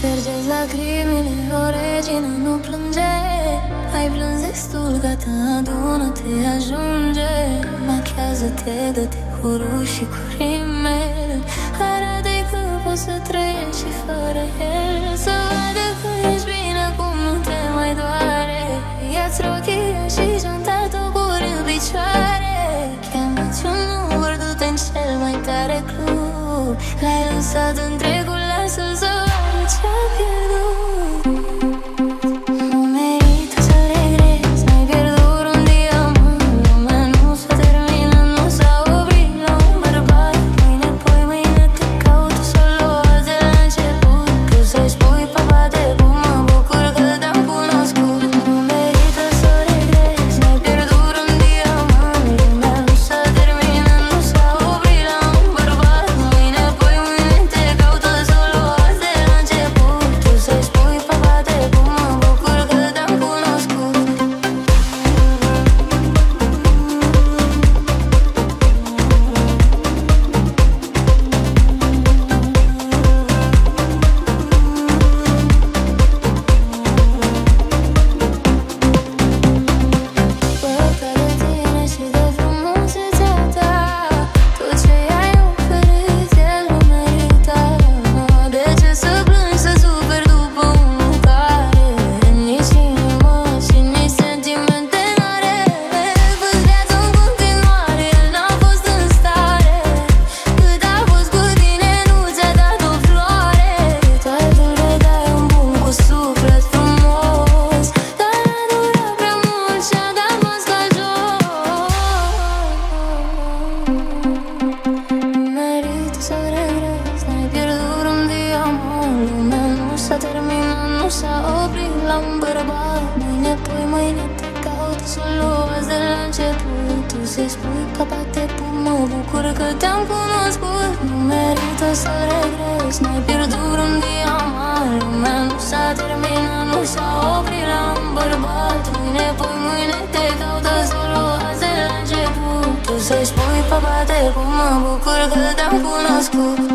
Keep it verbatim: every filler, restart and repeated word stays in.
Ștergeți lacrimile, o regină nu plânge. Ai plâns destul, gata, adună-te, ajunge. Machează-te, dă-te cu ruși și cu rimele. Arată-i că poți să trăiești și fără el. Să vadă că ești bine, cum nu te mai doare. Ia-ți rochia și geanta-t obori în picioare. Cheamă-ți un număr, du-te în cel mai tare club. L-ai lăsat întregul, lasă-l să vadă ce-a pierdut. S-a terminat, nu s-a oprit la un bărbat. Mâine, poi mâine te caut, să o luați de la început. Tu să-i spui că bate pun, mă bucur că te-am cunoscut. Nu merită să regrezi, n-ai pierdut vreun diamant. Lumea nu s-a terminat, nu s-a oprit la un bărbat. Mâine, poi mâine te caut, să o luați de la început. Tu să-i spui că bate pun, mă bucur că te-am cunoscut.